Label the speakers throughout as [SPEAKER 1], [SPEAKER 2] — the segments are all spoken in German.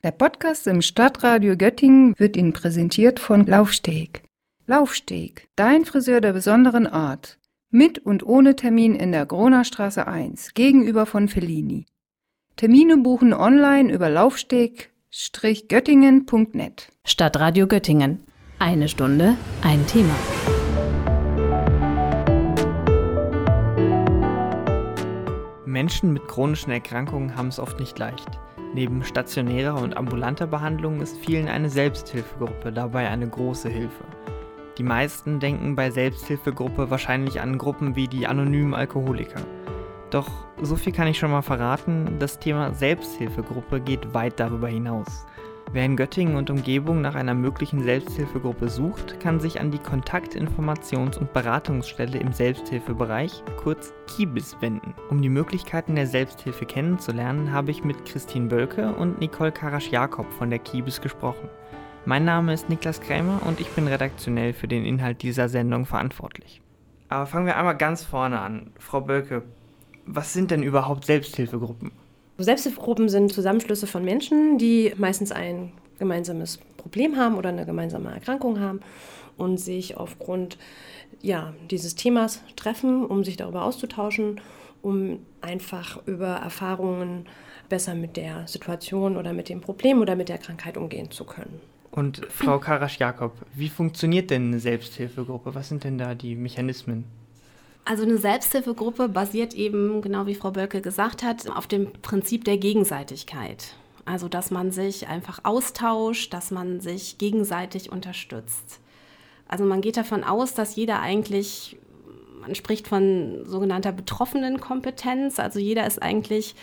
[SPEAKER 1] Der Podcast im Stadtradio Göttingen wird Ihnen präsentiert von Laufsteg. Laufsteg, dein Friseur der besonderen Art. Mit und ohne Termin in der Gronastraße 1, gegenüber von Fellini. Termine buchen online über laufsteg-göttingen.net.
[SPEAKER 2] Stadtradio Göttingen. Eine Stunde, ein Thema.
[SPEAKER 3] Menschen mit chronischen Erkrankungen haben es oft nicht leicht. Neben stationärer und ambulanter Behandlung ist vielen eine Selbsthilfegruppe dabei eine große Hilfe. Die meisten denken bei Selbsthilfegruppe wahrscheinlich an Gruppen wie die anonymen Alkoholiker. Doch so viel kann ich schon mal verraten, das Thema Selbsthilfegruppe geht weit darüber hinaus. Wer in Göttingen und Umgebung nach einer möglichen Selbsthilfegruppe sucht, kann sich an die Kontaktinformations- und Beratungsstelle im Selbsthilfebereich, kurz KIBIS, wenden. Um die Möglichkeiten der Selbsthilfe kennenzulernen, habe ich mit Christine Bölke und Nicole Karasch-Jakob von der KIBIS gesprochen. Mein Name ist Niklas Krämer und ich bin redaktionell für den Inhalt dieser Sendung verantwortlich. Aber fangen wir einmal ganz vorne an. Frau Bölke, was sind denn überhaupt Selbsthilfegruppen?
[SPEAKER 4] Selbsthilfegruppen sind Zusammenschlüsse von Menschen, die meistens ein gemeinsames Problem haben oder eine gemeinsame Erkrankung haben und sich aufgrund dieses Themas treffen, um sich darüber auszutauschen, um einfach über Erfahrungen besser mit der Situation oder mit dem Problem oder mit der Krankheit umgehen zu können.
[SPEAKER 3] Und Frau Karasch-Jakob, wie funktioniert denn eine Selbsthilfegruppe? Was sind denn da die Mechanismen?
[SPEAKER 2] Also eine Selbsthilfegruppe basiert eben, genau wie Frau Bölke gesagt hat, auf dem Prinzip der Gegenseitigkeit. Also dass man sich einfach austauscht, dass man sich gegenseitig unterstützt. Also man geht davon aus, dass jeder eigentlich, man spricht von sogenannter Betroffenenkompetenz, also jeder ist eigentlich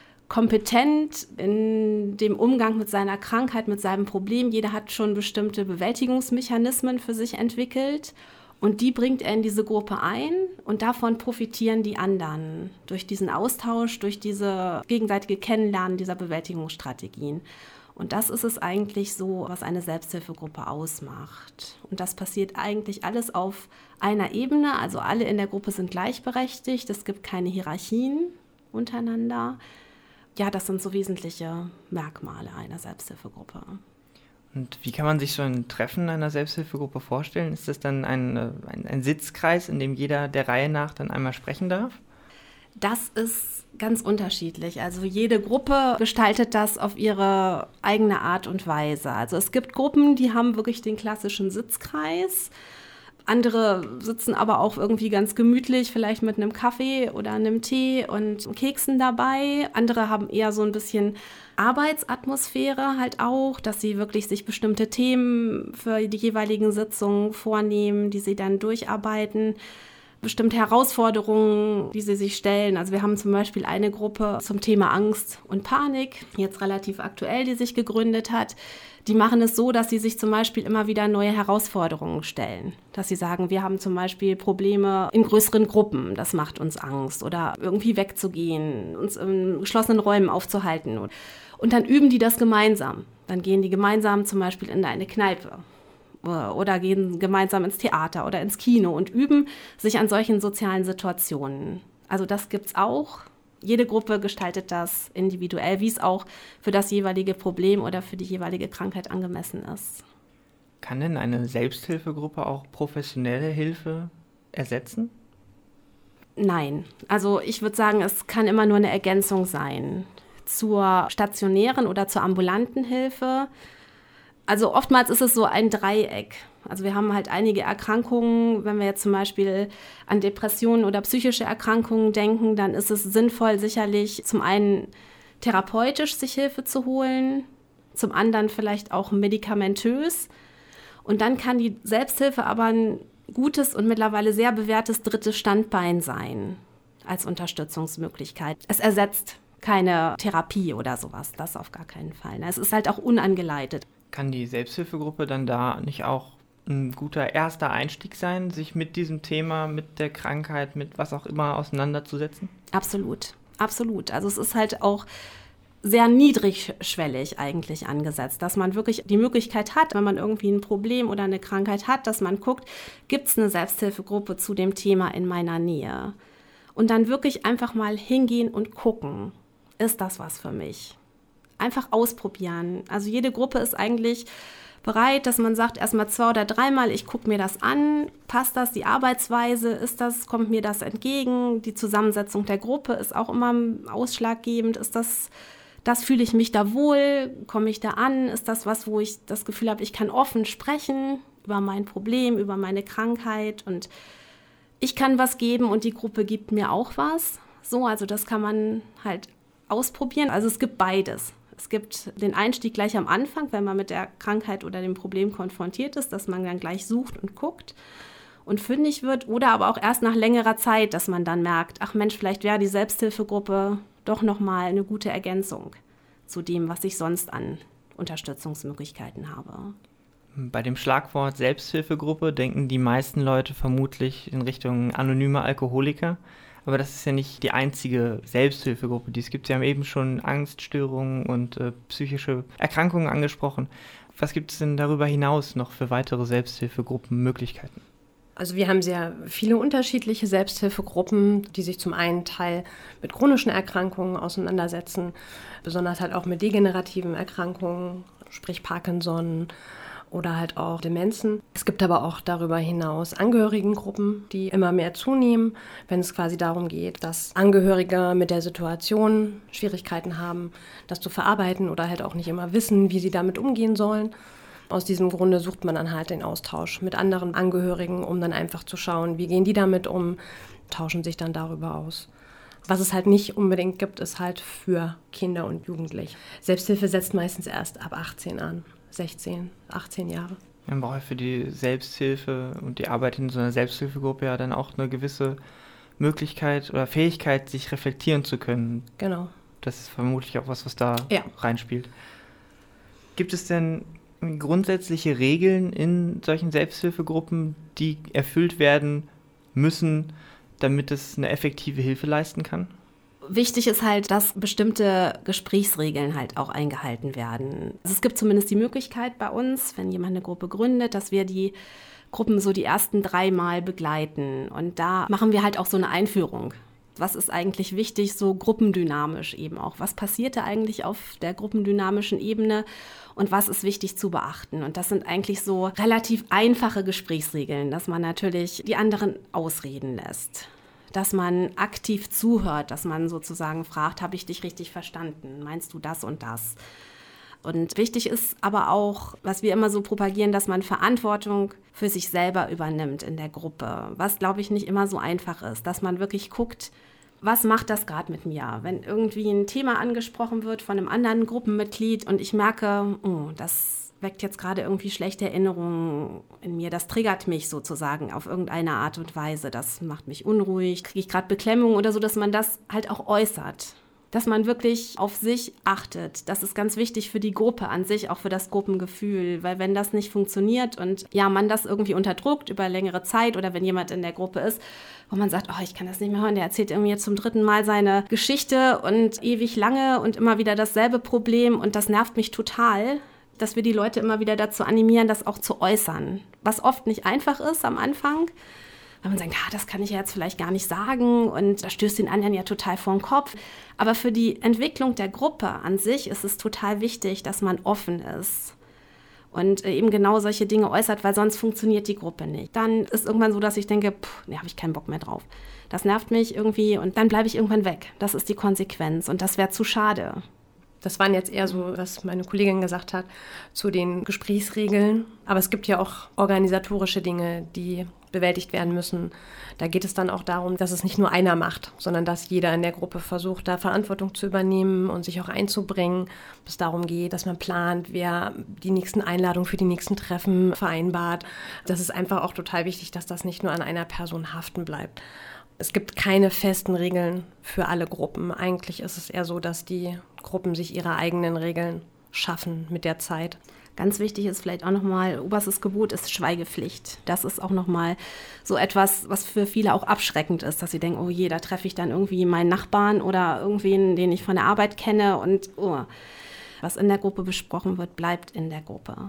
[SPEAKER 2] kompetent in dem Umgang mit seiner Krankheit, mit seinem Problem. Jeder hat schon bestimmte Bewältigungsmechanismen für sich entwickelt. Und die bringt er in diese Gruppe ein und davon profitieren die anderen durch diesen Austausch, durch diese gegenseitige Kennenlernen dieser Bewältigungsstrategien. Und das ist es eigentlich so, was eine Selbsthilfegruppe ausmacht. Und das passiert eigentlich alles auf einer Ebene, also alle in der Gruppe sind gleichberechtigt, es gibt keine Hierarchien untereinander. Ja, das sind so wesentliche Merkmale einer Selbsthilfegruppe.
[SPEAKER 3] Und wie kann man sich so ein Treffen einer Selbsthilfegruppe vorstellen? Ist das dann ein Sitzkreis, in dem jeder der Reihe nach dann einmal sprechen darf?
[SPEAKER 2] Das ist ganz unterschiedlich. Also jede Gruppe gestaltet das auf ihre eigene Art und Weise. Also es gibt Gruppen, die haben wirklich den klassischen Sitzkreis. Andere sitzen aber auch irgendwie ganz gemütlich, vielleicht mit einem Kaffee oder einem Tee und Keksen dabei. Andere haben eher so ein bisschen Arbeitsatmosphäre halt auch, dass sie wirklich sich bestimmte Themen für die jeweiligen Sitzungen vornehmen, die sie dann durcharbeiten. Bestimmte Herausforderungen, die sie sich stellen. Also wir haben zum Beispiel eine Gruppe zum Thema Angst und Panik, jetzt relativ aktuell, die sich gegründet hat. Die machen es so, dass sie sich zum Beispiel immer wieder neue Herausforderungen stellen. Dass sie sagen, wir haben zum Beispiel Probleme in größeren Gruppen, das macht uns Angst. Oder irgendwie wegzugehen, uns in geschlossenen Räumen aufzuhalten. Und dann üben die das gemeinsam. Dann gehen die gemeinsam zum Beispiel in eine Kneipe. Oder gehen gemeinsam ins Theater oder ins Kino und üben sich an solchen sozialen Situationen. Also das gibt's auch. Jede Gruppe gestaltet das individuell, wie es auch für das jeweilige Problem oder für die jeweilige Krankheit angemessen ist.
[SPEAKER 3] Kann denn eine Selbsthilfegruppe auch professionelle Hilfe ersetzen?
[SPEAKER 2] Nein, also ich würde sagen, es kann immer nur eine Ergänzung sein zur stationären oder zur ambulanten Hilfe. Also oftmals ist es so ein Dreieck. Also wir haben halt einige Erkrankungen, wenn wir jetzt zum Beispiel an Depressionen oder psychische Erkrankungen denken, dann ist es sinnvoll, sicherlich zum einen therapeutisch sich Hilfe zu holen, zum anderen vielleicht auch medikamentös. Und dann kann die Selbsthilfe aber ein gutes und mittlerweile sehr bewährtes drittes Standbein sein als Unterstützungsmöglichkeit. Es ersetzt keine Therapie oder sowas, das auf gar keinen Fall. Es ist halt auch unangeleitet.
[SPEAKER 3] Kann die Selbsthilfegruppe dann da nicht auch ein guter erster Einstieg sein, sich mit diesem Thema, mit der Krankheit, mit was auch immer auseinanderzusetzen?
[SPEAKER 2] Absolut, absolut. Also es ist halt auch sehr niedrigschwellig eigentlich angesetzt, dass man wirklich die Möglichkeit hat, wenn man irgendwie ein Problem oder eine Krankheit hat, dass man guckt, gibt es eine Selbsthilfegruppe zu dem Thema in meiner Nähe? Und dann wirklich einfach mal hingehen und gucken, ist das was für mich? einfach ausprobieren. Also jede Gruppe ist eigentlich bereit, dass man sagt, erstmal 2 oder 3 Mal, ich gucke mir das an, passt das, die Arbeitsweise, kommt mir das entgegen, die Zusammensetzung der Gruppe ist auch immer ausschlaggebend, ist das fühle ich mich da wohl, komme ich da an, ist das was, wo ich das Gefühl habe, ich kann offen sprechen über mein Problem, über meine Krankheit und ich kann was geben und die Gruppe gibt mir auch was. So, also das kann man halt ausprobieren. Also es gibt beides. Es gibt den Einstieg gleich am Anfang, wenn man mit der Krankheit oder dem Problem konfrontiert ist, dass man dann gleich sucht und guckt und fündig wird. Oder aber auch erst nach längerer Zeit, dass man dann merkt, ach Mensch, vielleicht wäre die Selbsthilfegruppe doch nochmal eine gute Ergänzung zu dem, was ich sonst an Unterstützungsmöglichkeiten habe.
[SPEAKER 3] Bei dem Schlagwort Selbsthilfegruppe denken die meisten Leute vermutlich in Richtung anonyme Alkoholiker. Aber das ist ja nicht die einzige Selbsthilfegruppe, die es gibt. Sie haben eben schon Angststörungen und psychische Erkrankungen angesprochen. Was gibt es denn darüber hinaus noch für weitere Selbsthilfegruppenmöglichkeiten?
[SPEAKER 4] Also wir haben sehr viele unterschiedliche Selbsthilfegruppen, die sich zum einen Teil mit chronischen Erkrankungen auseinandersetzen, besonders halt auch mit degenerativen Erkrankungen, sprich Parkinson oder halt auch Demenzen. Es gibt aber auch darüber hinaus Angehörigengruppen, die immer mehr zunehmen, wenn es quasi darum geht, dass Angehörige mit der Situation Schwierigkeiten haben, das zu verarbeiten oder halt auch nicht immer wissen, wie sie damit umgehen sollen. Aus diesem Grunde sucht man dann halt den Austausch mit anderen Angehörigen, um dann einfach zu schauen, wie gehen die damit um, tauschen sich dann darüber aus. Was es halt nicht unbedingt gibt, ist halt für Kinder und Jugendliche. Selbsthilfe setzt meistens erst ab 18 an. 16, 18 Jahre.
[SPEAKER 3] Man braucht für die Selbsthilfe und die Arbeit in so einer Selbsthilfegruppe ja dann auch eine gewisse Möglichkeit oder Fähigkeit, sich reflektieren zu können.
[SPEAKER 4] Genau.
[SPEAKER 3] Das ist vermutlich auch was da reinspielt. Gibt es denn grundsätzliche Regeln in solchen Selbsthilfegruppen, die erfüllt werden müssen, damit es eine effektive Hilfe leisten kann?
[SPEAKER 2] Wichtig ist halt, dass bestimmte Gesprächsregeln halt auch eingehalten werden. Also es gibt zumindest die Möglichkeit bei uns, wenn jemand eine Gruppe gründet, dass wir die Gruppen so die ersten 3 Mal begleiten. Und da machen wir halt auch so eine Einführung. Was ist eigentlich wichtig, so gruppendynamisch eben auch? Was passiert da eigentlich auf der gruppendynamischen Ebene und was ist wichtig zu beachten? Und das sind eigentlich so relativ einfache Gesprächsregeln, dass man natürlich die anderen ausreden lässt. Dass man aktiv zuhört, dass man sozusagen fragt, habe ich dich richtig verstanden? Meinst du das und das? Und wichtig ist aber auch, was wir immer so propagieren, dass man Verantwortung für sich selber übernimmt in der Gruppe, was, glaube ich, nicht immer so einfach ist, dass man wirklich guckt, was macht das gerade mit mir? Wenn irgendwie ein Thema angesprochen wird von einem anderen Gruppenmitglied und ich merke, das weckt jetzt gerade irgendwie schlechte Erinnerungen in mir, das triggert mich sozusagen auf irgendeine Art und Weise, das macht mich unruhig, kriege ich gerade Beklemmung oder so, dass man das halt auch äußert. Dass man wirklich auf sich achtet. Das ist ganz wichtig für die Gruppe an sich, auch für das Gruppengefühl. Weil wenn das nicht funktioniert und ja, man das irgendwie unterdrückt über längere Zeit oder wenn jemand in der Gruppe ist, wo man sagt, ich kann das nicht mehr hören, der erzählt irgendwie jetzt zum 3. Mal seine Geschichte und ewig lange und immer wieder dasselbe Problem und das nervt mich total, dass wir die Leute immer wieder dazu animieren, das auch zu äußern. Was oft nicht einfach ist am Anfang, weil man sagt, das kann ich ja jetzt vielleicht gar nicht sagen und das stößt den anderen ja total vor den Kopf. Aber für die Entwicklung der Gruppe an sich ist es total wichtig, dass man offen ist und eben genau solche Dinge äußert, weil sonst funktioniert die Gruppe nicht. Dann ist irgendwann so, dass ich denke, habe ich keinen Bock mehr drauf. Das nervt mich irgendwie und dann bleibe ich irgendwann weg. Das ist die Konsequenz und das wäre zu schade.
[SPEAKER 4] Das waren jetzt eher so, was meine Kollegin gesagt hat, zu den Gesprächsregeln. Aber es gibt ja auch organisatorische Dinge, die bewältigt werden müssen. Da geht es dann auch darum, dass es nicht nur einer macht, sondern dass jeder in der Gruppe versucht, da Verantwortung zu übernehmen und sich auch einzubringen. Es darum geht, dass man plant, wer die nächsten Einladungen für die nächsten Treffen vereinbart. Das ist einfach auch total wichtig, dass das nicht nur an einer Person haften bleibt. Es gibt keine festen Regeln für alle Gruppen. Eigentlich ist es eher so, dass die Gruppen sich ihre eigenen Regeln schaffen mit der Zeit.
[SPEAKER 2] Ganz wichtig ist vielleicht auch nochmal, oberstes Gebot ist Schweigepflicht. Das ist auch nochmal so etwas, was für viele auch abschreckend ist, dass sie denken, oh je, da treffe ich dann irgendwie meinen Nachbarn oder irgendwen, den ich von der Arbeit kenne und was in der Gruppe besprochen wird, bleibt in der Gruppe.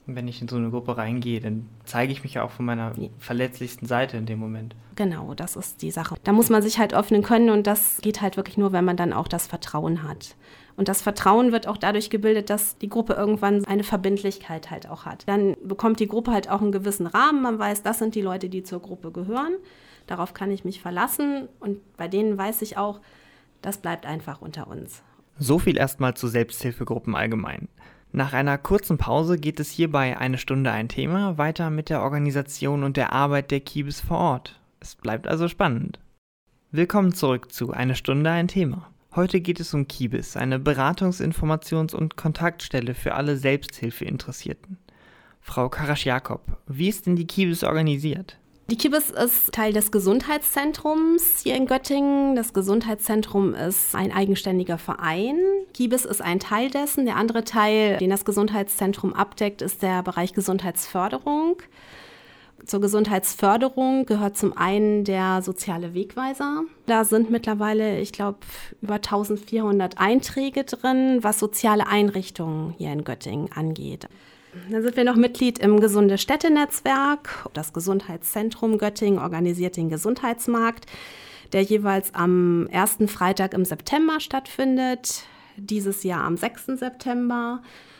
[SPEAKER 3] Und wenn ich in so eine Gruppe reingehe, dann zeige ich mich ja auch von meiner verletzlichsten Seite in dem Moment.
[SPEAKER 2] Genau, das ist die Sache. Da muss man sich halt öffnen können und das geht halt wirklich nur, wenn man dann auch das Vertrauen hat. Und das Vertrauen wird auch dadurch gebildet, dass die Gruppe irgendwann eine Verbindlichkeit halt auch hat. Dann bekommt die Gruppe halt auch einen gewissen Rahmen. Man weiß, das sind die Leute, die zur Gruppe gehören. Darauf kann ich mich verlassen und bei denen weiß ich auch, das bleibt einfach unter uns.
[SPEAKER 3] So viel erstmal zu Selbsthilfegruppen allgemein. Nach einer kurzen Pause geht es hierbei eine Stunde ein Thema weiter mit der Organisation und der Arbeit der Kibis vor Ort. Es bleibt also spannend. Willkommen zurück zu Eine Stunde ein Thema. Heute geht es um Kibis, eine Beratungs-, Informations- und Kontaktstelle für alle Selbsthilfeinteressierten. Frau Karasch-Jakob, wie ist denn die Kibis organisiert?
[SPEAKER 2] Die Kibis ist Teil des Gesundheitszentrums hier in Göttingen. Das Gesundheitszentrum ist ein eigenständiger Verein. Kibis ist ein Teil dessen. Der andere Teil, den das Gesundheitszentrum abdeckt, ist der Bereich Gesundheitsförderung. Zur Gesundheitsförderung gehört zum einen der soziale Wegweiser. Da sind mittlerweile, ich glaube, über 1400 Einträge drin, was soziale Einrichtungen hier in Göttingen angeht. Dann sind wir noch Mitglied im Gesunde-Städte-Netzwerk. Das Gesundheitszentrum Göttingen organisiert den Gesundheitsmarkt, der jeweils am ersten Freitag im September stattfindet. Dieses Jahr am 6. September.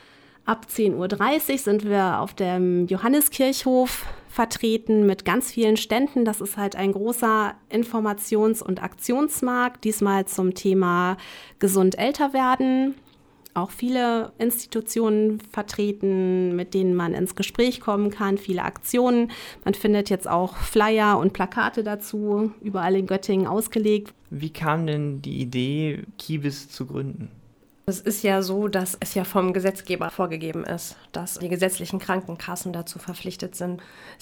[SPEAKER 2] Ab 10.30 Uhr sind wir auf dem Johanneskirchhof vertreten mit ganz vielen Ständen. Das ist halt ein großer Informations- und Aktionsmarkt, diesmal zum Thema gesund älter werden. Auch viele Institutionen vertreten, mit denen man ins Gespräch kommen kann, viele Aktionen. Man findet jetzt auch Flyer und Plakate dazu, überall in Göttingen ausgelegt.
[SPEAKER 3] Wie kam denn die Idee, Kibis zu gründen?
[SPEAKER 4] Es ist ja so, dass es ja vom Gesetzgeber vorgegeben ist, dass die gesetzlichen Krankenkassen dazu verpflichtet sind,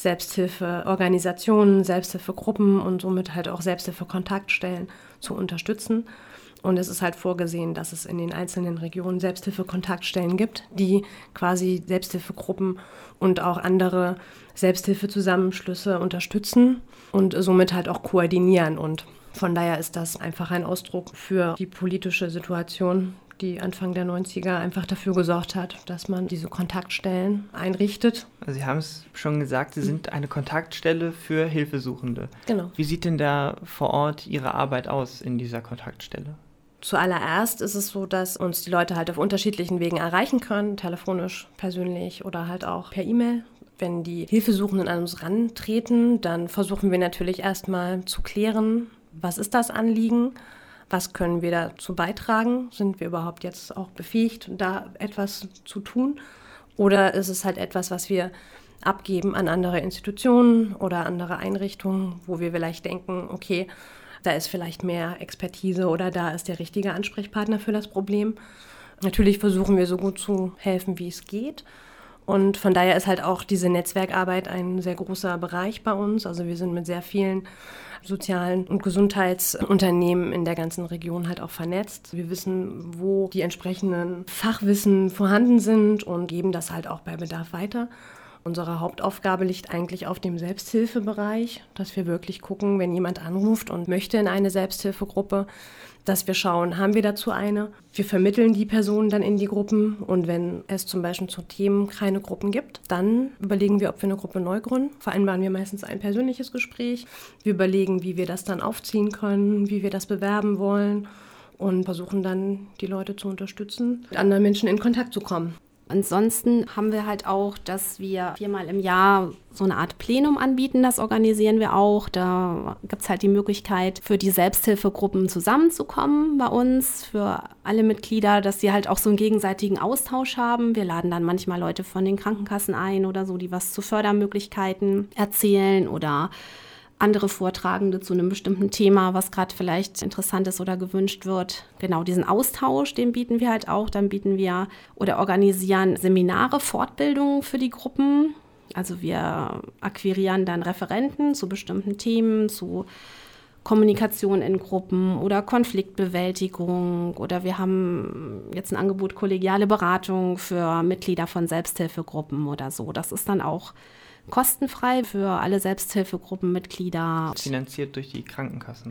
[SPEAKER 4] Selbsthilfeorganisationen, Selbsthilfegruppen und somit halt auch Selbsthilfekontaktstellen zu unterstützen. Und es ist halt vorgesehen, dass es in den einzelnen Regionen Selbsthilfekontaktstellen gibt, die quasi Selbsthilfegruppen und auch andere Selbsthilfezusammenschlüsse unterstützen und somit halt auch koordinieren. Und von daher ist das einfach ein Ausdruck für die politische Situation, die Anfang der 90er einfach dafür gesorgt hat, dass man diese Kontaktstellen einrichtet.
[SPEAKER 3] Also Sie haben es schon gesagt, Sie sind eine Kontaktstelle für Hilfesuchende.
[SPEAKER 4] Genau.
[SPEAKER 3] Wie sieht denn da vor Ort Ihre Arbeit aus in dieser Kontaktstelle?
[SPEAKER 4] Zuallererst ist es so, dass uns die Leute halt auf unterschiedlichen Wegen erreichen können, telefonisch, persönlich oder halt auch per E-Mail. Wenn die Hilfesuchenden an uns rantreten, dann versuchen wir natürlich erstmal zu klären, was ist das Anliegen, was können wir dazu beitragen, sind wir überhaupt jetzt auch befähigt, da etwas zu tun oder ist es halt etwas, was wir abgeben an andere Institutionen oder andere Einrichtungen, wo wir vielleicht denken, okay, da ist vielleicht mehr Expertise oder da ist der richtige Ansprechpartner für das Problem. Natürlich versuchen wir so gut zu helfen, wie es geht. Und von daher ist halt auch diese Netzwerkarbeit ein sehr großer Bereich bei uns. Also wir sind mit sehr vielen sozialen und Gesundheitsunternehmen in der ganzen Region halt auch vernetzt. Wir wissen, wo die entsprechenden Fachwissen vorhanden sind und geben das halt auch bei Bedarf weiter. Unsere Hauptaufgabe liegt eigentlich auf dem Selbsthilfebereich, dass wir wirklich gucken, wenn jemand anruft und möchte in eine Selbsthilfegruppe, dass wir schauen, haben wir dazu eine? Wir vermitteln die Personen dann in die Gruppen und wenn es zum Beispiel zu Themen keine Gruppen gibt, dann überlegen wir, ob wir eine Gruppe neu gründen. Vereinbaren wir meistens ein persönliches Gespräch. Wir überlegen, wie wir das dann aufziehen können, wie wir das bewerben wollen und versuchen dann, die Leute zu unterstützen, mit anderen Menschen in Kontakt zu kommen.
[SPEAKER 2] Ansonsten haben wir halt auch, dass wir 4-mal im Jahr so eine Art Plenum anbieten, das organisieren wir auch. Da gibt es halt die Möglichkeit, für die Selbsthilfegruppen zusammenzukommen bei uns, für alle Mitglieder, dass sie halt auch so einen gegenseitigen Austausch haben. Wir laden dann manchmal Leute von den Krankenkassen ein oder so, die was zu Fördermöglichkeiten erzählen oder andere Vortragende zu einem bestimmten Thema, was gerade vielleicht interessant ist oder gewünscht wird. Genau, diesen Austausch, den bieten wir halt auch. Dann bieten wir oder organisieren Seminare, Fortbildungen für die Gruppen. Also wir akquirieren dann Referenten zu bestimmten Themen, zu Kommunikation in Gruppen oder Konfliktbewältigung. Oder wir haben jetzt ein Angebot kollegiale Beratung für Mitglieder von Selbsthilfegruppen oder so. Das ist dann auch kostenfrei für alle Selbsthilfegruppenmitglieder.
[SPEAKER 3] Finanziert durch die Krankenkassen, oder?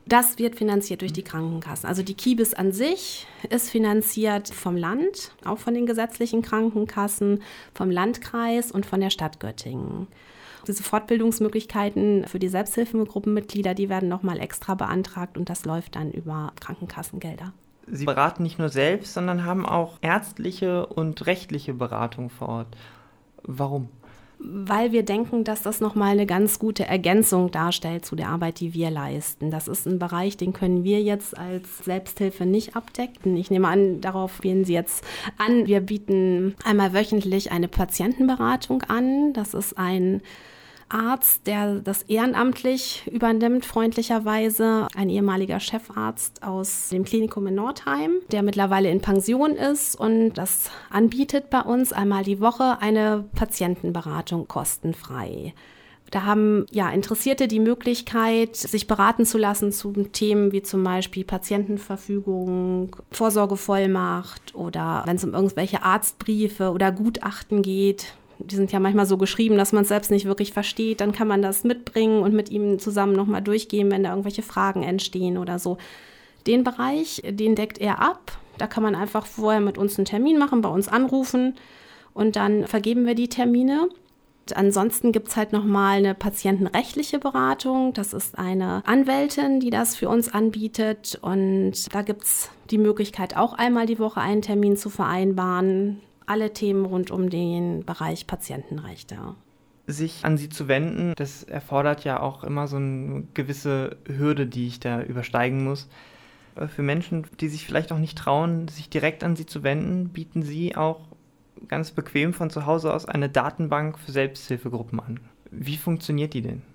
[SPEAKER 2] Das wird finanziert durch die Krankenkassen. Also die KIBIS an sich ist finanziert vom Land, auch von den gesetzlichen Krankenkassen, vom Landkreis und von der Stadt Göttingen. Diese Fortbildungsmöglichkeiten für die Selbsthilfegruppenmitglieder, die werden nochmal extra beantragt und das läuft dann über Krankenkassengelder.
[SPEAKER 3] Sie beraten nicht nur selbst, sondern haben auch ärztliche und rechtliche Beratung vor Ort. Warum?
[SPEAKER 2] Weil wir denken, dass das nochmal eine ganz gute Ergänzung darstellt zu der Arbeit, die wir leisten. Das ist ein Bereich, den können wir jetzt als Selbsthilfe nicht abdecken. Ich nehme an, darauf gehen Sie jetzt an. Wir bieten einmal wöchentlich eine Patientenberatung an. Das ist ein Arzt, der das ehrenamtlich übernimmt, freundlicherweise. Ein ehemaliger Chefarzt aus dem Klinikum in Nordheim, der mittlerweile in Pension ist und das anbietet bei uns einmal die Woche eine Patientenberatung kostenfrei. Da haben Interessierte die Möglichkeit, sich beraten zu lassen zu Themen wie zum Beispiel Patientenverfügung, Vorsorgevollmacht oder wenn es um irgendwelche Arztbriefe oder Gutachten geht. Die sind ja manchmal so geschrieben, dass man es selbst nicht wirklich versteht. Dann kann man das mitbringen und mit ihm zusammen nochmal durchgehen, wenn da irgendwelche Fragen entstehen oder so. Den Bereich, den deckt er ab. Da kann man einfach vorher mit uns einen Termin machen, bei uns anrufen und dann vergeben wir die Termine. Ansonsten gibt es halt nochmal eine patientenrechtliche Beratung. Das ist eine Anwältin, die das für uns anbietet. Und da gibt es die Möglichkeit, auch einmal die Woche einen Termin zu vereinbaren. Alle Themen rund um den Bereich Patientenrechte.
[SPEAKER 3] Sich an Sie zu wenden, das erfordert ja auch immer so eine gewisse Hürde, die ich da übersteigen muss. Für Menschen, die sich vielleicht auch nicht trauen, sich direkt an Sie zu wenden, bieten Sie auch ganz bequem von zu Hause aus eine Datenbank für Selbsthilfegruppen an. Wie funktioniert die denn?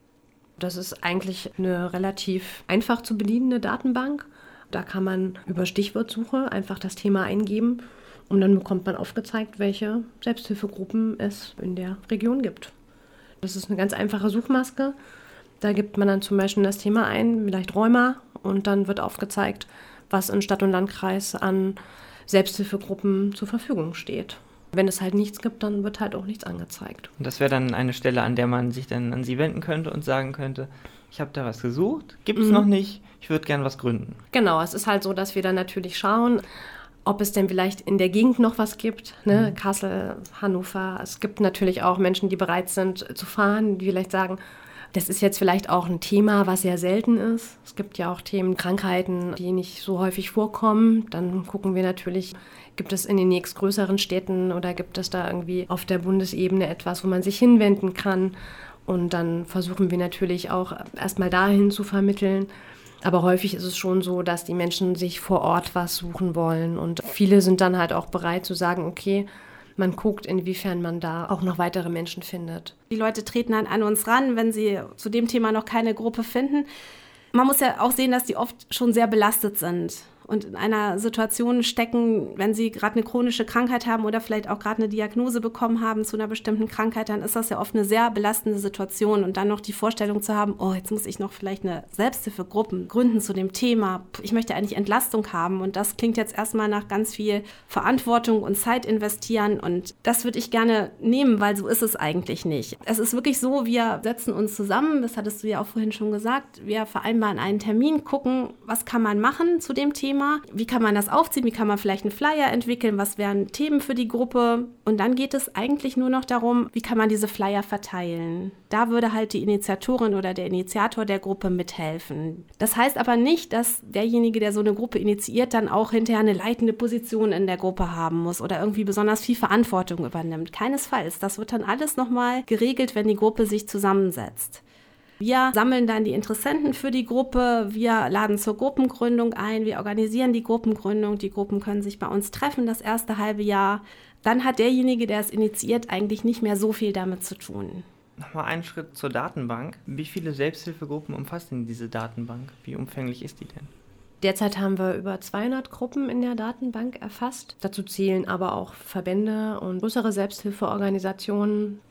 [SPEAKER 4] Das ist eigentlich eine relativ einfach zu bedienende Datenbank. Da kann man über Stichwortsuche einfach das Thema eingeben. Und dann bekommt man aufgezeigt, welche Selbsthilfegruppen es in der Region gibt. Das ist eine ganz einfache Suchmaske. Da gibt man dann zum Beispiel das Thema ein, vielleicht Rheuma, und dann wird aufgezeigt, was in Stadt und Landkreis an Selbsthilfegruppen zur Verfügung steht. Wenn es halt nichts gibt, dann wird halt auch nichts angezeigt.
[SPEAKER 3] Und das wäre dann eine Stelle, an der man sich dann an Sie wenden könnte und sagen könnte, ich habe da was gesucht, gibt es noch nicht, ich würde gern was gründen.
[SPEAKER 4] Genau, es ist halt so, dass wir dann natürlich schauen, ob es denn vielleicht in der Gegend noch was gibt, ne? Kassel, Hannover. Es gibt natürlich auch Menschen, die bereit sind zu fahren, die vielleicht sagen, das ist jetzt vielleicht auch ein Thema, was sehr selten ist. Es gibt ja auch Themen, Krankheiten, die nicht so häufig vorkommen. Dann gucken wir natürlich, gibt es in den nächstgrößeren Städten oder gibt es da irgendwie auf der Bundesebene etwas, wo man sich hinwenden kann. Und dann versuchen wir natürlich auch erstmal dahin zu vermitteln. Aber häufig ist es schon so, dass die Menschen sich vor Ort was suchen wollen. Und viele sind dann halt auch bereit zu sagen, okay, man guckt, inwiefern man da auch noch weitere Menschen findet.
[SPEAKER 2] Die Leute treten dann an uns ran, wenn sie zu dem Thema noch keine Gruppe finden. Man muss ja auch sehen, dass die oft schon sehr belastet sind und in einer Situation stecken, wenn sie gerade eine chronische Krankheit haben oder vielleicht auch gerade eine Diagnose bekommen haben zu einer bestimmten Krankheit, dann ist das ja oft eine sehr belastende Situation. Und dann noch die Vorstellung zu haben, oh, jetzt muss ich noch vielleicht eine Selbsthilfegruppe gründen zu dem Thema. Ich möchte eigentlich Entlastung haben und das klingt jetzt erstmal nach ganz viel Verantwortung und Zeit investieren und das würde ich gerne nehmen, weil so ist es eigentlich nicht. Es ist wirklich so, wir setzen uns zusammen, das hattest du ja auch vorhin schon gesagt, wir vereinbaren einen Termin, gucken, was kann man machen zu dem Thema. Wie kann man das aufziehen? Wie kann man vielleicht einen Flyer entwickeln? Was wären Themen für die Gruppe? Und dann geht es eigentlich nur noch darum, wie kann man diese Flyer verteilen? Da würde halt die Initiatorin oder der Initiator der Gruppe mithelfen. Das heißt aber nicht, dass derjenige, der so eine Gruppe initiiert, dann auch hinterher eine leitende Position in der Gruppe haben muss oder irgendwie besonders viel Verantwortung übernimmt. Keinesfalls. Das wird dann alles nochmal geregelt, wenn die Gruppe sich zusammensetzt. Wir sammeln dann die Interessenten für die Gruppe, wir laden zur Gruppengründung ein, wir organisieren die Gruppengründung, die Gruppen können sich bei uns treffen das erste halbe Jahr. Dann hat derjenige, der es initiiert, eigentlich nicht mehr so viel damit zu tun.
[SPEAKER 3] Nochmal einen Schritt zur Datenbank. Wie viele Selbsthilfegruppen umfasst denn diese Datenbank? Wie umfänglich ist die denn?
[SPEAKER 4] Derzeit haben wir über 200 Gruppen in der Datenbank erfasst. Dazu zählen aber auch Verbände und größere Selbsthilfeorganisationen.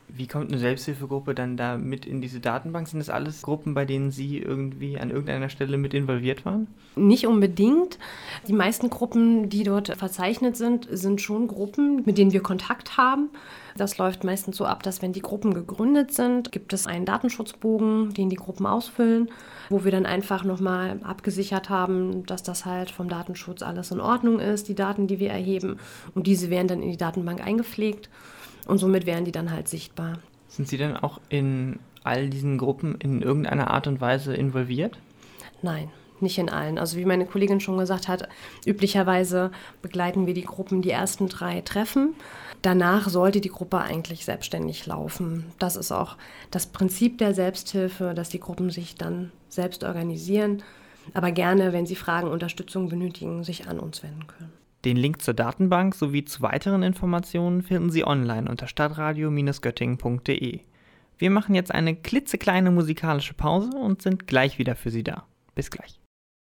[SPEAKER 3] Wie kommt eine Selbsthilfegruppe dann da mit in diese Datenbank? Sind das alles Gruppen, bei denen Sie irgendwie an irgendeiner Stelle mit involviert waren?
[SPEAKER 4] Nicht unbedingt. Die meisten Gruppen, die dort verzeichnet sind, sind schon Gruppen, mit denen wir Kontakt haben. Das läuft meistens so ab, dass wenn die Gruppen gegründet sind, gibt es einen Datenschutzbogen, den die Gruppen ausfüllen, wo wir dann einfach nochmal abgesichert haben, dass das halt vom Datenschutz alles in Ordnung ist, die Daten, die wir erheben. Und diese werden dann in die Datenbank eingepflegt. Und somit werden die dann halt sichtbar.
[SPEAKER 3] Sind Sie denn auch in all diesen Gruppen in irgendeiner Art und Weise involviert?
[SPEAKER 4] Nein, nicht in allen. Also wie meine Kollegin schon gesagt hat, üblicherweise begleiten wir die Gruppen die ersten 3 Treffen. Danach sollte die Gruppe eigentlich selbstständig laufen. Das ist auch das Prinzip der Selbsthilfe, dass die Gruppen sich dann selbst organisieren, aber gerne, wenn sie Fragen, Unterstützung benötigen, sich an uns wenden können.
[SPEAKER 3] Den Link zur Datenbank sowie zu weiteren Informationen finden Sie online unter stadtradio-göttingen.de. Wir machen jetzt eine klitzekleine musikalische Pause und sind gleich wieder für Sie da. Bis gleich.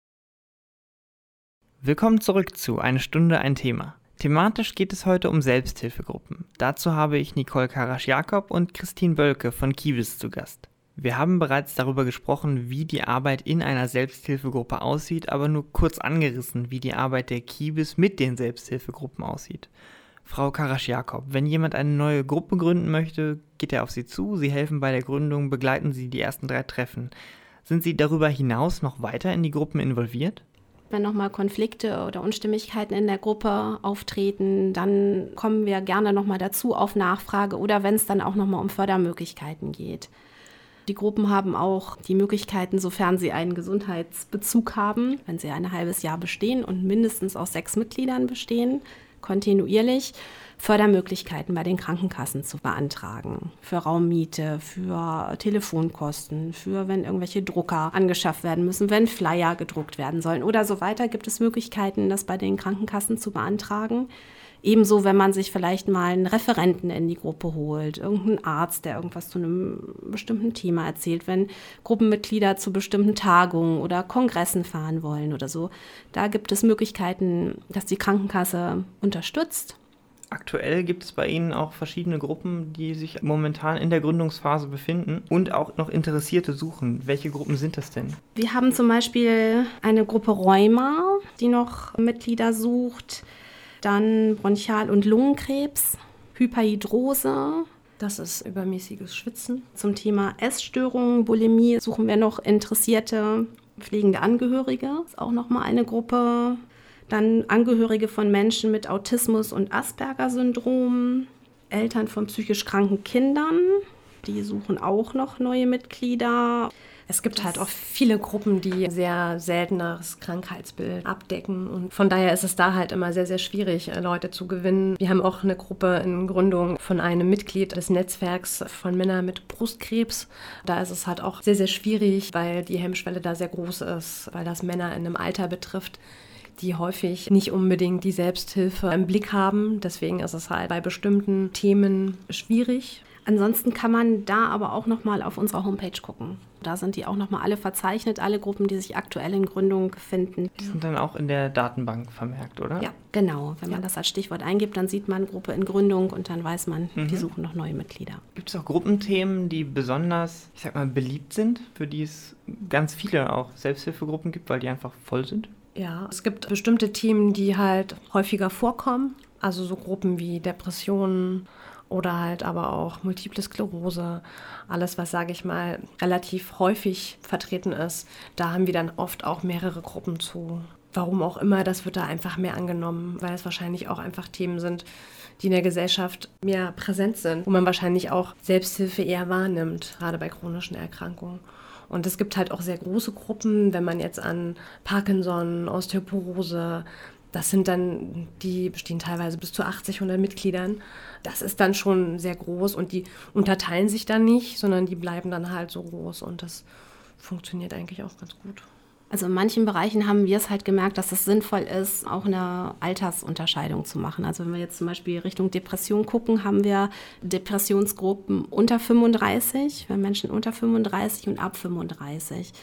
[SPEAKER 3] Willkommen zurück zu Eine Stunde ein Thema. Thematisch geht es heute um Selbsthilfegruppen. Dazu habe ich Nicole Karasch-Jakob und Christine Bölke von Kibis zu Gast. Wir haben bereits darüber gesprochen, wie die Arbeit in einer Selbsthilfegruppe aussieht, aber nur kurz angerissen, wie die Arbeit der Kibis mit den Selbsthilfegruppen aussieht. Frau Karasch-Jakob, wenn jemand eine neue Gruppe gründen möchte, geht er auf Sie zu, Sie helfen bei der Gründung, begleiten Sie die ersten 3 Treffen. Sind Sie darüber hinaus noch weiter in die Gruppen involviert?
[SPEAKER 2] Wenn nochmal Konflikte oder Unstimmigkeiten in der Gruppe auftreten, dann kommen wir gerne nochmal dazu auf Nachfrage oder wenn es dann auch nochmal um Fördermöglichkeiten geht. Die Gruppen haben auch die Möglichkeiten, sofern sie einen Gesundheitsbezug haben, wenn sie ein halbes Jahr bestehen und mindestens aus 6 Mitgliedern bestehen, kontinuierlich, Fördermöglichkeiten bei den Krankenkassen zu beantragen. Für Raummiete, für Telefonkosten, für wenn irgendwelche Drucker angeschafft werden müssen, wenn Flyer gedruckt werden sollen oder so weiter, gibt es Möglichkeiten, das bei den Krankenkassen zu beantragen. Ebenso, wenn man sich vielleicht mal einen Referenten in die Gruppe holt, irgendeinen Arzt, der irgendwas zu einem bestimmten Thema erzählt, wenn Gruppenmitglieder zu bestimmten Tagungen oder Kongressen fahren wollen oder so. Da gibt es Möglichkeiten, dass die Krankenkasse unterstützt.
[SPEAKER 3] Aktuell gibt es bei Ihnen auch verschiedene Gruppen, die sich momentan in der Gründungsphase befinden und auch noch Interessierte suchen. Welche Gruppen sind das denn?
[SPEAKER 2] Wir haben zum Beispiel eine Gruppe Rheuma, die noch Mitglieder sucht. Dann Bronchial- und Lungenkrebs, Hyperhidrose.
[SPEAKER 4] Das ist übermäßiges Schwitzen.
[SPEAKER 2] Zum Thema Essstörungen, Bulimie suchen wir noch interessierte pflegende Angehörige. Das ist auch nochmal eine Gruppe. Dann Angehörige von Menschen mit Autismus und Asperger-Syndrom, Eltern von psychisch kranken Kindern. Die suchen auch noch neue Mitglieder.
[SPEAKER 4] Es gibt halt auch viele Gruppen, die sehr selteneres Krankheitsbild abdecken und von daher ist es da halt immer sehr, sehr schwierig, Leute zu gewinnen. Wir haben auch eine Gruppe in Gründung von einem Mitglied des Netzwerks von Männern mit Brustkrebs. Da ist es halt auch sehr, sehr schwierig, weil die Hemmschwelle da sehr groß ist, weil das Männer in einem Alter betrifft, die häufig nicht unbedingt die Selbsthilfe im Blick haben. Deswegen ist es halt bei bestimmten Themen schwierig.
[SPEAKER 2] Ansonsten kann man da aber auch nochmal auf unserer Homepage gucken. Da sind die auch nochmal alle verzeichnet, alle Gruppen, die sich aktuell in Gründung befinden.
[SPEAKER 3] Die sind dann auch in der Datenbank vermerkt, oder?
[SPEAKER 2] Ja, genau. Wenn man das als Stichwort eingibt, dann sieht man Gruppe in Gründung und dann weiß man, die suchen noch neue Mitglieder.
[SPEAKER 3] Gibt es auch Gruppenthemen, die besonders, beliebt sind, für die es ganz viele auch Selbsthilfegruppen gibt, weil die einfach voll sind?
[SPEAKER 4] Ja, es gibt bestimmte Themen, die halt häufiger vorkommen. Also so Gruppen wie Depressionen oder halt aber auch Multiple Sklerose. Alles, was, sage ich mal, relativ häufig vertreten ist. Da haben wir dann oft auch mehrere Gruppen zu. Warum auch immer, das wird da einfach mehr angenommen, weil es wahrscheinlich auch einfach Themen sind, die in der Gesellschaft mehr präsent sind, wo man wahrscheinlich auch Selbsthilfe eher wahrnimmt, gerade bei chronischen Erkrankungen. Und es gibt halt auch sehr große Gruppen, wenn man jetzt an Parkinson, Osteoporose, das sind dann, die bestehen teilweise bis zu 80, 100 Mitgliedern. Das ist dann schon sehr groß und die unterteilen sich dann nicht, sondern die bleiben dann halt so groß und das funktioniert eigentlich auch ganz gut.
[SPEAKER 2] Also in manchen Bereichen haben wir es halt gemerkt, dass es sinnvoll ist, auch eine Altersunterscheidung zu machen. Also wenn wir jetzt zum Beispiel Richtung Depression gucken, haben wir Depressionsgruppen unter 35, für Menschen unter 35 und ab 35.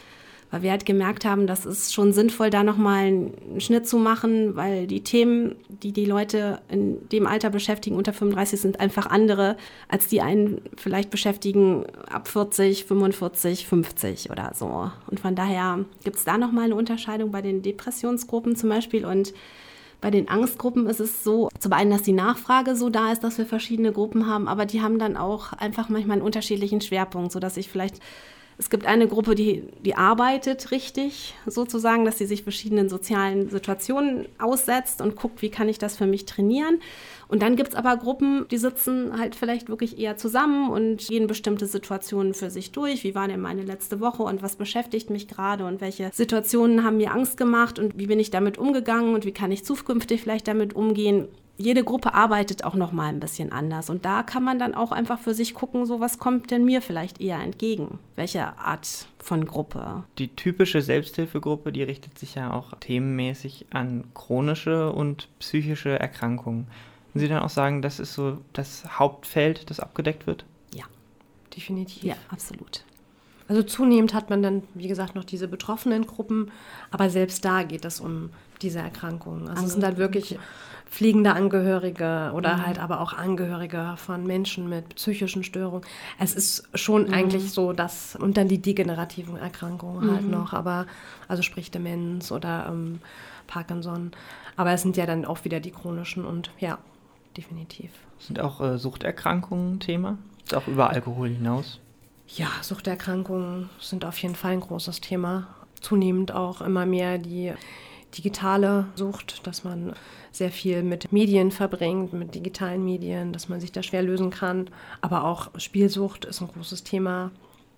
[SPEAKER 2] Weil wir halt gemerkt haben, das ist schon sinnvoll, da nochmal einen Schnitt zu machen, weil die Themen, die die Leute in dem Alter beschäftigen, unter 35, sind einfach andere, als die einen vielleicht beschäftigen ab 40, 45, 50 oder so. Und von daher gibt es da nochmal eine Unterscheidung bei den Depressionsgruppen zum Beispiel. Und bei den Angstgruppen ist es so, zum einen, dass die Nachfrage so da ist, dass wir verschiedene Gruppen haben, aber die haben dann auch einfach manchmal einen unterschiedlichen Schwerpunkt, sodass ich vielleicht... Es gibt eine Gruppe, die arbeitet richtig, sozusagen, dass sie sich verschiedenen sozialen Situationen aussetzt und guckt, wie kann ich das für mich trainieren. Und dann gibt es aber Gruppen, die sitzen halt vielleicht wirklich eher zusammen und gehen bestimmte Situationen für sich durch. Wie war denn meine letzte Woche und was beschäftigt mich gerade und welche Situationen haben mir Angst gemacht und wie bin ich damit umgegangen und wie kann ich zukünftig vielleicht damit umgehen. Jede Gruppe arbeitet auch noch mal ein bisschen anders und da kann man dann auch einfach für sich gucken, so was kommt denn mir vielleicht eher entgegen? Welche Art von Gruppe?
[SPEAKER 3] Die typische Selbsthilfegruppe, die richtet sich ja auch themenmäßig an chronische und psychische Erkrankungen. Würden Sie dann auch sagen, das ist so das Hauptfeld, das abgedeckt wird?
[SPEAKER 2] Ja,
[SPEAKER 4] definitiv.
[SPEAKER 2] Ja, absolut.
[SPEAKER 4] Also zunehmend hat man dann, wie gesagt, noch diese betroffenen Gruppen, aber selbst da geht es um diese Erkrankungen. Also es sind halt wirklich pflegende Angehörige oder halt aber auch Angehörige von Menschen mit psychischen Störungen. Es ist schon eigentlich so, dass, und dann die degenerativen Erkrankungen halt noch, aber also sprich Demenz oder Parkinson. Aber es sind ja dann auch wieder die chronischen und ja, definitiv.
[SPEAKER 3] Sind auch Suchterkrankungen Thema? Ist auch über Alkohol hinaus?
[SPEAKER 4] Ja, Suchterkrankungen sind auf jeden Fall ein großes Thema. Zunehmend auch immer mehr die digitale Sucht, dass man sehr viel mit Medien verbringt, mit digitalen Medien, dass man sich da schwer lösen kann. Aber auch Spielsucht ist ein großes Thema.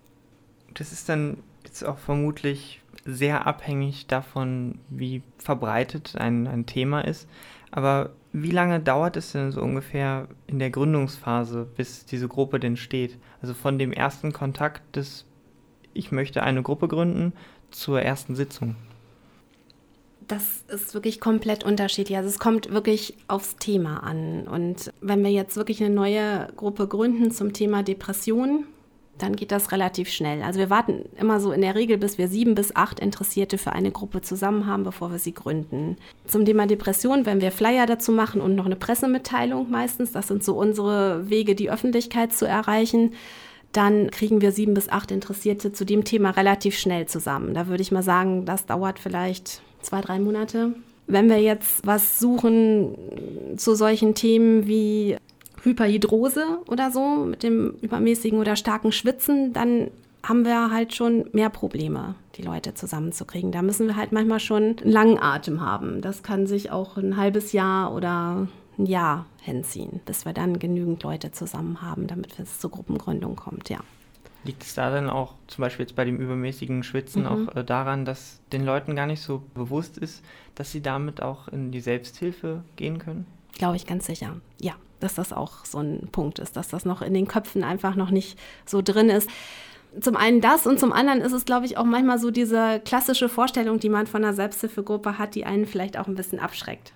[SPEAKER 3] Das ist dann jetzt auch vermutlich sehr abhängig davon, wie verbreitet ein Thema ist. Aber wie lange dauert es denn so ungefähr in der Gründungsphase, bis diese Gruppe denn steht? Also von dem ersten Kontakt des ich möchte eine Gruppe gründen zur ersten Sitzung.
[SPEAKER 2] Das ist wirklich komplett unterschiedlich. Also es kommt wirklich aufs Thema an. Und wenn wir jetzt wirklich eine neue Gruppe gründen zum Thema Depression, dann geht das relativ schnell. Also wir warten immer so in der Regel, bis wir 7 bis 8 Interessierte für eine Gruppe zusammen haben, bevor wir sie gründen. Zum Thema Depression, wenn wir Flyer dazu machen und noch eine Pressemitteilung meistens, das sind so unsere Wege, die Öffentlichkeit zu erreichen, dann kriegen wir 7 bis 8 Interessierte zu dem Thema relativ schnell zusammen. Da würde ich mal sagen, das dauert vielleicht 2-3 Monate. Wenn wir jetzt was suchen zu solchen Themen wie Hyperhidrose oder so, mit dem übermäßigen oder starken Schwitzen, dann haben wir halt schon mehr Probleme, die Leute zusammenzukriegen. Da müssen wir halt manchmal schon einen langen Atem haben. Das kann sich auch ein halbes Jahr oder ein Jahr hinziehen, bis wir dann genügend Leute zusammen haben, damit es zur Gruppengründung kommt, ja.
[SPEAKER 3] Liegt es da dann auch zum Beispiel jetzt bei dem übermäßigen Schwitzen auch daran, dass den Leuten gar nicht so bewusst ist, dass sie damit auch in die Selbsthilfe gehen können?
[SPEAKER 2] Glaube ich ganz sicher, ja, dass das auch so ein Punkt ist, dass das noch in den Köpfen einfach noch nicht so drin ist. Zum einen das und zum anderen ist es, glaube ich, auch manchmal so diese klassische Vorstellung, die man von einer Selbsthilfegruppe hat, die einen vielleicht auch ein bisschen abschreckt.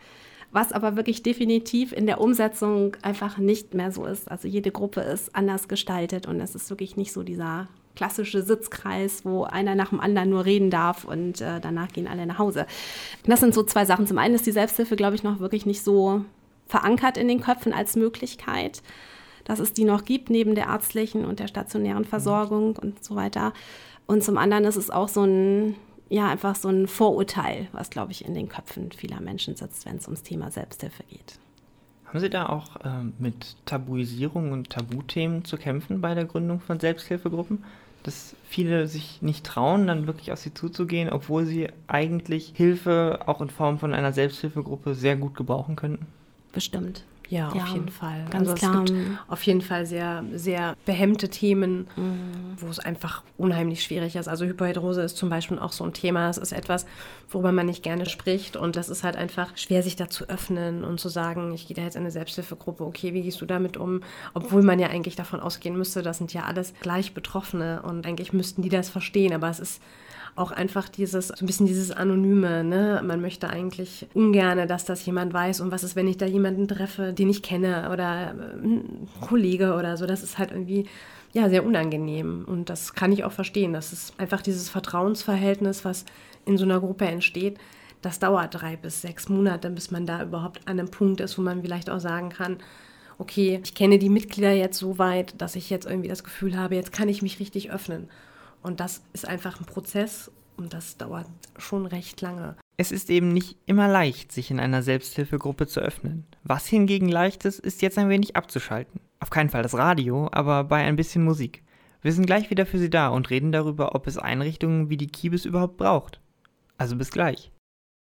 [SPEAKER 2] Was aber wirklich definitiv in der Umsetzung einfach nicht mehr so ist. Also jede Gruppe ist anders gestaltet und es ist wirklich nicht so dieser klassische Sitzkreis, wo einer nach dem anderen nur reden darf und danach gehen alle nach Hause. Das sind so 2 Sachen. Zum einen ist die Selbsthilfe, glaube ich, noch wirklich nicht so verankert in den Köpfen als Möglichkeit, dass es die noch gibt, neben der ärztlichen und der stationären Versorgung und so weiter. Und zum anderen ist es auch so ein einfach so ein Vorurteil, was, glaube ich, in den Köpfen vieler Menschen sitzt, wenn es ums Thema Selbsthilfe geht.
[SPEAKER 3] Haben Sie da auch mit Tabuisierung und Tabuthemen zu kämpfen bei der Gründung von Selbsthilfegruppen? Dass viele sich nicht trauen, dann wirklich auf sie zuzugehen, obwohl sie eigentlich Hilfe auch in Form von einer Selbsthilfegruppe sehr gut gebrauchen könnten?
[SPEAKER 2] Bestimmt.
[SPEAKER 4] Ja, auf jeden Fall.
[SPEAKER 2] Ganz
[SPEAKER 4] also
[SPEAKER 2] klar.
[SPEAKER 4] Es gibt auf jeden Fall sehr, sehr behemmte Themen, wo es einfach unheimlich schwierig ist. Also Hyperhidrose ist zum Beispiel auch so ein Thema. Es ist etwas, worüber man nicht gerne spricht. Und das ist halt einfach schwer, sich da zu öffnen und zu sagen, ich gehe da jetzt in eine Selbsthilfegruppe. Okay, wie gehst du damit um? Obwohl man ja eigentlich davon ausgehen müsste, das sind ja alles gleich Betroffene. Und eigentlich müssten die das verstehen. Aber es ist auch einfach so ein bisschen dieses Anonyme, ne? Man möchte eigentlich ungern, dass das jemand weiß. Und was ist, wenn ich da jemanden treffe, den ich kenne oder ein Kollege oder so. Das ist halt irgendwie sehr unangenehm. Und das kann ich auch verstehen. Das ist einfach dieses Vertrauensverhältnis, was in so einer Gruppe entsteht. Das dauert 3 bis 6 Monate, bis man da überhaupt an einem Punkt ist, wo man vielleicht auch sagen kann, okay, ich kenne die Mitglieder jetzt so weit, dass ich jetzt irgendwie das Gefühl habe, jetzt kann ich mich richtig öffnen. Und das ist einfach ein Prozess und das dauert schon recht lange.
[SPEAKER 3] Es ist eben nicht immer leicht, sich in einer Selbsthilfegruppe zu öffnen. Was hingegen leicht ist jetzt ein wenig abzuschalten. Auf keinen Fall das Radio, aber bei ein bisschen Musik. Wir sind gleich wieder für Sie da und reden darüber, ob es Einrichtungen wie die Kibis überhaupt braucht. Also bis gleich.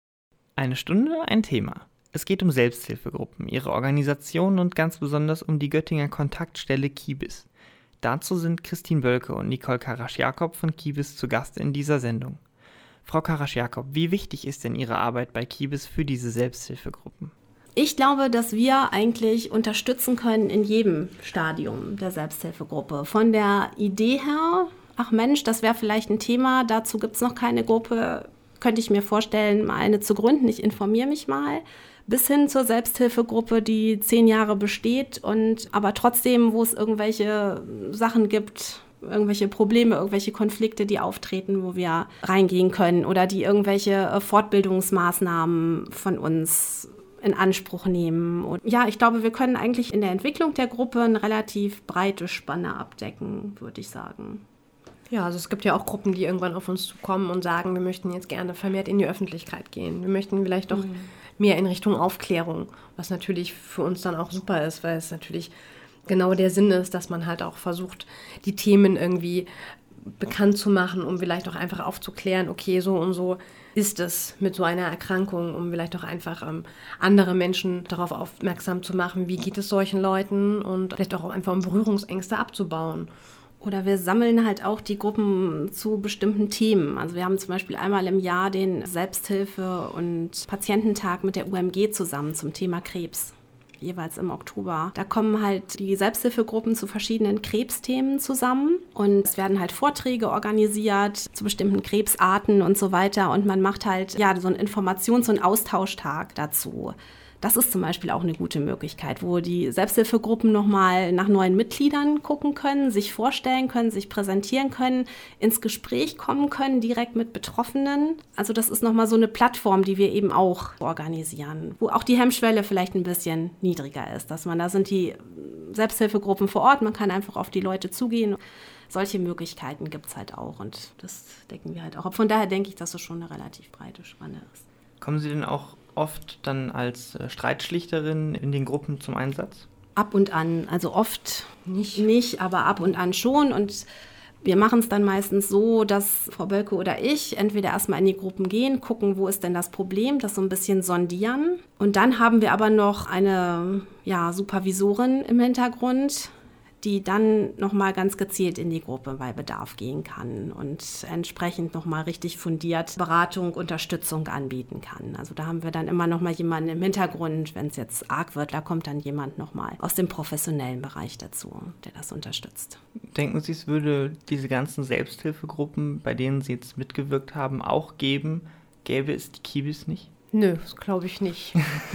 [SPEAKER 3] Eine Stunde, ein Thema. Es geht um Selbsthilfegruppen, ihre Organisation und ganz besonders um die Göttinger Kontaktstelle Kibis. Dazu sind Christine Bölke und Nicole Karasch-Jakob von Kibis zu Gast in dieser Sendung. Frau Karasch-Jakob, wie wichtig ist denn Ihre Arbeit bei Kibis für diese Selbsthilfegruppen?
[SPEAKER 2] Ich glaube, dass wir eigentlich unterstützen können in jedem Stadium der Selbsthilfegruppe. Von der Idee her, ach Mensch, das wäre vielleicht ein Thema, dazu gibt es noch keine Gruppe, könnte ich mir vorstellen, mal eine zu gründen, ich informiere mich mal, bis hin zur Selbsthilfegruppe, die 10 Jahre besteht und aber trotzdem, wo es irgendwelche Sachen gibt, irgendwelche Probleme, irgendwelche Konflikte, die auftreten, wo wir reingehen können oder die irgendwelche Fortbildungsmaßnahmen von uns in Anspruch nehmen. Und ja, ich glaube, wir können eigentlich in der Entwicklung der Gruppe eine relativ breite Spanne abdecken, würde ich sagen.
[SPEAKER 4] Ja, also es gibt ja auch Gruppen, die irgendwann auf uns zukommen und sagen, wir möchten jetzt gerne vermehrt in die Öffentlichkeit gehen. Wir möchten vielleicht auch mehr in Richtung Aufklärung, was natürlich für uns dann auch super ist, weil es natürlich genau der Sinn ist, dass man halt auch versucht, die Themen irgendwie bekannt zu machen, um vielleicht auch einfach aufzuklären, okay, so und so ist es mit so einer Erkrankung, um vielleicht auch einfach andere Menschen darauf aufmerksam zu machen, wie geht es solchen Leuten und vielleicht auch einfach um Berührungsängste abzubauen.
[SPEAKER 2] Oder wir sammeln halt auch die Gruppen zu bestimmten Themen. Also wir haben zum Beispiel einmal im Jahr den Selbsthilfe- und Patiententag mit der UMG zusammen zum Thema Krebs, jeweils im Oktober. Da kommen halt die Selbsthilfegruppen zu verschiedenen Krebsthemen zusammen und es werden halt Vorträge organisiert zu bestimmten Krebsarten und so weiter und man macht halt so einen Informations- und Austauschtag dazu. Das ist zum Beispiel auch eine gute Möglichkeit, wo die Selbsthilfegruppen nochmal nach neuen Mitgliedern gucken können, sich vorstellen können, sich präsentieren können, ins Gespräch kommen können, direkt mit Betroffenen. Also das ist nochmal so eine Plattform, die wir eben auch organisieren, wo auch die Hemmschwelle vielleicht ein bisschen niedriger ist. Da sind die Selbsthilfegruppen vor Ort, man kann einfach auf die Leute zugehen. Solche Möglichkeiten gibt es halt auch und das decken wir halt auch ab. Von daher denke ich, dass es schon eine relativ breite Spanne ist.
[SPEAKER 3] Kommen Sie denn auch oft dann als Streitschlichterin in den Gruppen zum Einsatz?
[SPEAKER 2] Ab und an, also oft nicht, aber ab und an schon. Und wir machen es dann meistens so, dass Frau Bölke oder ich entweder erstmal in die Gruppen gehen, gucken, wo ist denn das Problem, das so ein bisschen sondieren. Und dann haben wir aber noch eine Supervisorin im Hintergrund, die dann nochmal ganz gezielt in die Gruppe bei Bedarf gehen kann und entsprechend nochmal richtig fundiert Beratung, Unterstützung anbieten kann. Also da haben wir dann immer nochmal jemanden im Hintergrund, wenn es jetzt arg wird, da kommt dann jemand nochmal aus dem professionellen Bereich dazu, der das unterstützt.
[SPEAKER 3] Denken Sie, es würde diese ganzen Selbsthilfegruppen, bei denen Sie jetzt mitgewirkt haben, auch gäbe es die Kibis nicht?
[SPEAKER 4] Nö, das glaube ich nicht.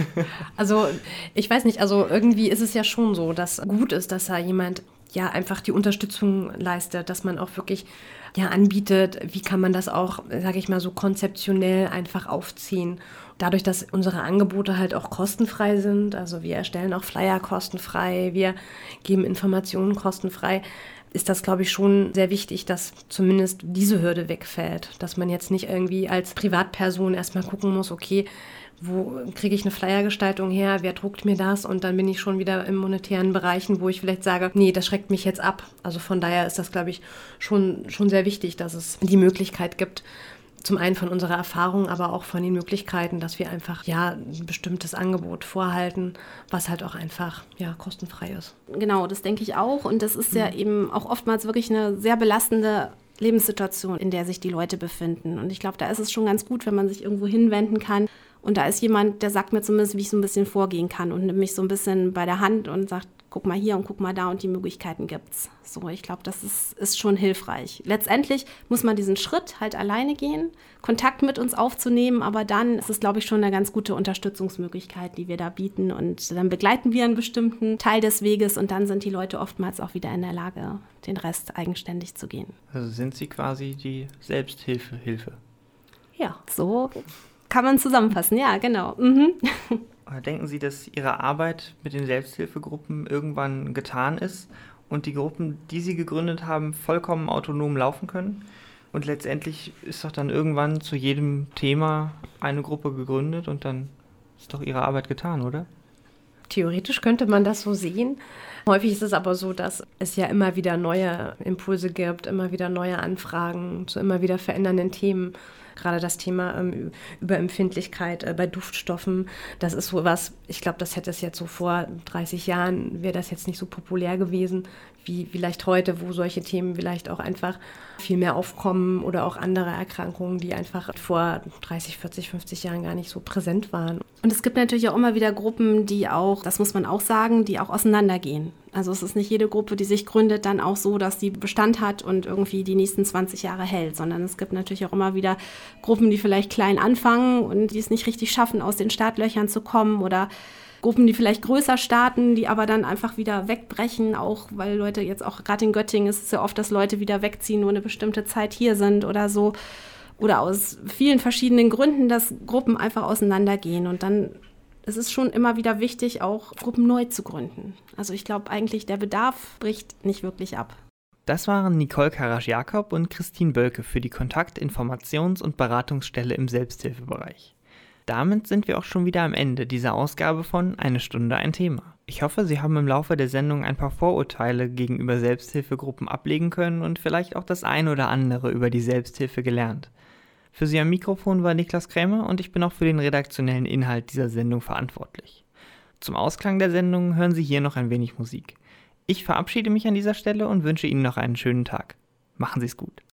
[SPEAKER 4] Also ich weiß nicht, also irgendwie ist es ja schon so, dass gut ist, dass da jemand einfach die Unterstützung leistet, dass man auch wirklich anbietet, wie kann man das auch, sage ich mal, so konzeptionell einfach aufziehen. Dadurch, dass unsere Angebote halt auch kostenfrei sind, also wir erstellen auch Flyer kostenfrei, wir geben Informationen kostenfrei, ist das, glaube ich, schon sehr wichtig, dass zumindest diese Hürde wegfällt. Dass man jetzt nicht irgendwie als Privatperson erstmal gucken muss, okay, wo kriege ich eine Flyergestaltung her, wer druckt mir das? Und dann bin ich schon wieder in monetären Bereichen, wo ich vielleicht sage, nee, das schreckt mich jetzt ab. Also von daher ist das, glaube ich, schon sehr wichtig, dass es die Möglichkeit gibt, zum einen von unserer Erfahrung, aber auch von den Möglichkeiten, dass wir einfach ein bestimmtes Angebot vorhalten, was halt auch einfach kostenfrei ist.
[SPEAKER 2] Genau, das denke ich auch. Und das ist ja eben auch oftmals wirklich eine sehr belastende Lebenssituation, in der sich die Leute befinden. Und ich glaube, da ist es schon ganz gut, wenn man sich irgendwo hinwenden kann. Und da ist jemand, der sagt mir zumindest, wie ich so ein bisschen vorgehen kann und nimmt mich so ein bisschen bei der Hand und sagt, guck mal hier und guck mal da und die Möglichkeiten gibt's. So, ich glaube, das ist schon hilfreich. Letztendlich muss man diesen Schritt halt alleine gehen, Kontakt mit uns aufzunehmen, aber dann ist es, glaube ich, schon eine ganz gute Unterstützungsmöglichkeit, die wir da bieten und dann begleiten wir einen bestimmten Teil des Weges und dann sind die Leute oftmals auch wieder in der Lage, den Rest eigenständig zu gehen.
[SPEAKER 3] Also sind Sie quasi die Selbsthilfe?
[SPEAKER 2] Ja, so kann man zusammenfassen, ja, genau. Mhm.
[SPEAKER 3] Denken Sie, dass Ihre Arbeit mit den Selbsthilfegruppen irgendwann getan ist und die Gruppen, die Sie gegründet haben, vollkommen autonom laufen können? Und letztendlich ist doch dann irgendwann zu jedem Thema eine Gruppe gegründet und dann ist doch Ihre Arbeit getan, oder?
[SPEAKER 4] Theoretisch könnte man das so sehen. Häufig ist es aber so, dass es ja immer wieder neue Impulse gibt, immer wieder neue Anfragen zu immer wieder verändernden Themen. Gerade das Thema Überempfindlichkeit bei Duftstoffen, das ist so was, ich glaube, das hätte es jetzt so vor 30 Jahren, wäre das jetzt nicht so populär gewesen, wie vielleicht heute, wo solche Themen vielleicht auch einfach viel mehr aufkommen oder auch andere Erkrankungen, die einfach vor 30, 40, 50 Jahren gar nicht so präsent waren.
[SPEAKER 2] Und es gibt natürlich auch immer wieder Gruppen, die auch, das muss man auch sagen, die auch auseinandergehen. Also es ist nicht jede Gruppe, die sich gründet, dann auch so, dass die Bestand hat und irgendwie die nächsten 20 Jahre hält, sondern es gibt natürlich auch immer wieder Gruppen, die vielleicht klein anfangen und die es nicht richtig schaffen, aus den Startlöchern zu kommen oder Gruppen, die vielleicht größer starten, die aber dann einfach wieder wegbrechen, auch weil Leute jetzt auch, gerade in Göttingen ist es ja oft, dass Leute wieder wegziehen, nur eine bestimmte Zeit hier sind oder so. Oder aus vielen verschiedenen Gründen, dass Gruppen einfach auseinandergehen und dann es ist schon immer wieder wichtig, auch Gruppen neu zu gründen. Also ich glaube eigentlich, der Bedarf bricht nicht wirklich ab.
[SPEAKER 3] Das waren Nicole Karasch-Jakob und Christine Bölke für die Kontakt-, Informations- und Beratungsstelle im Selbsthilfebereich. Damit sind wir auch schon wieder am Ende dieser Ausgabe von Eine Stunde ein Thema. Ich hoffe, Sie haben im Laufe der Sendung ein paar Vorurteile gegenüber Selbsthilfegruppen ablegen können und vielleicht auch das ein oder andere über die Selbsthilfe gelernt. Für Sie am Mikrofon war Niklas Krämer und ich bin auch für den redaktionellen Inhalt dieser Sendung verantwortlich. Zum Ausklang der Sendung hören Sie hier noch ein wenig Musik. Ich verabschiede mich an dieser Stelle und wünsche Ihnen noch einen schönen Tag. Machen Sie es gut.